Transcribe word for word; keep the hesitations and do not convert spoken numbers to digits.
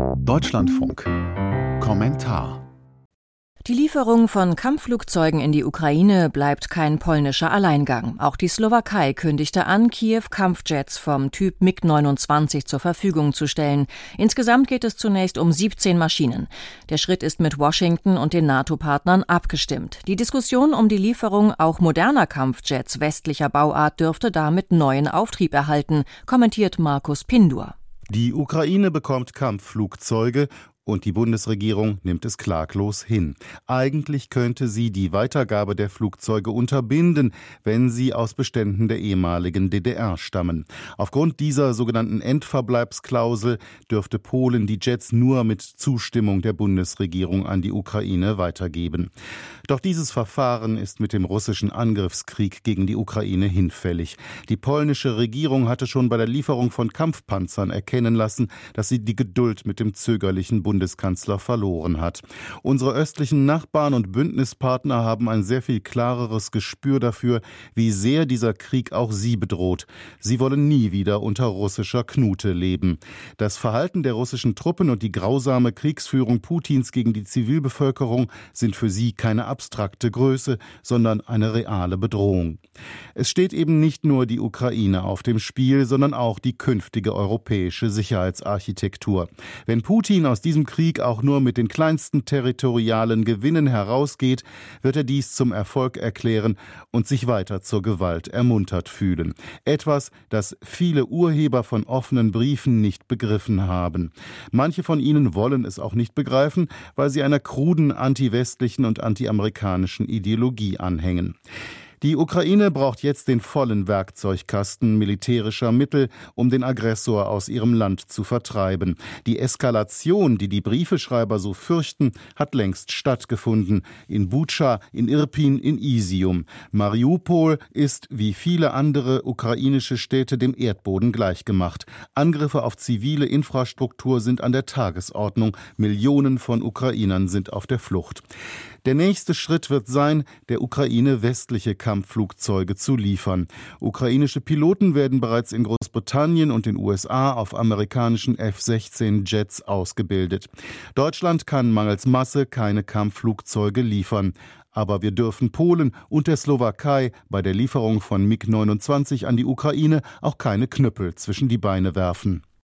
Deutschlandfunk. Kommentar. Die Lieferung von Kampfflugzeugen in die Ukraine bleibt kein polnischer Alleingang. Auch die Slowakei kündigte an, Kiew Kampfjets vom Typ MiG neunundzwanzig zur Verfügung zu stellen. Insgesamt geht es zunächst um siebzehn Maschinen. Der Schritt ist mit Washington und den NATO-Partnern abgestimmt. Die Diskussion um die Lieferung auch moderner Kampfjets westlicher Bauart dürfte damit neuen Auftrieb erhalten, kommentiert Markus Pindur. Die Ukraine bekommt Kampfflugzeuge und die Bundesregierung nimmt es klaglos hin. Eigentlich könnte sie die Weitergabe der Flugzeuge unterbinden, wenn sie aus Beständen der ehemaligen D D R stammen. Aufgrund dieser sogenannten Endverbleibsklausel dürfte Polen die Jets nur mit Zustimmung der Bundesregierung an die Ukraine weitergeben. Doch dieses Verfahren ist mit dem russischen Angriffskrieg gegen die Ukraine hinfällig. Die polnische Regierung hatte schon bei der Lieferung von Kampfpanzern erkennen lassen, dass sie die Geduld mit dem zögerlichen Bundeskanzler verloren hat. Unsere östlichen Nachbarn und Bündnispartner haben ein sehr viel klareres Gespür dafür, wie sehr dieser Krieg auch sie bedroht. Sie wollen nie wieder unter russischer Knute leben. Das Verhalten der russischen Truppen und die grausame Kriegsführung Putins gegen die Zivilbevölkerung sind für sie keine abstrakte Größe, sondern eine reale Bedrohung. Es steht eben nicht nur die Ukraine auf dem Spiel, sondern auch die künftige europäische Sicherheitsarchitektur. Wenn Putin aus diesem Krieg auch nur mit den kleinsten territorialen Gewinnen herausgeht, wird er dies zum Erfolg erklären und sich weiter zur Gewalt ermuntert fühlen. Etwas, das viele Urheber von offenen Briefen nicht begriffen haben. Manche von ihnen wollen es auch nicht begreifen, weil sie einer kruden antiwestlichen und antiamerikanischen Ideologie anhängen. Die Ukraine braucht jetzt den vollen Werkzeugkasten militärischer Mittel, um den Aggressor aus ihrem Land zu vertreiben. Die Eskalation, die die Briefeschreiber so fürchten, hat längst stattgefunden. In Butscha, in Irpin, in Isium. Mariupol ist, wie viele andere ukrainische Städte, dem Erdboden gleichgemacht. Angriffe auf zivile Infrastruktur sind an der Tagesordnung. Millionen von Ukrainern sind auf der Flucht. Der nächste Schritt wird sein, der Ukraine westliche Kampfflugzeuge zu liefern. Ukrainische Piloten werden bereits in Großbritannien und den U S A auf amerikanischen F sechzehn Jets ausgebildet. Deutschland kann mangels Masse keine Kampfflugzeuge liefern. Aber wir dürfen Polen und der Slowakei bei der Lieferung von MiG neunundzwanzig an die Ukraine auch keine Knüppel zwischen die Beine werfen.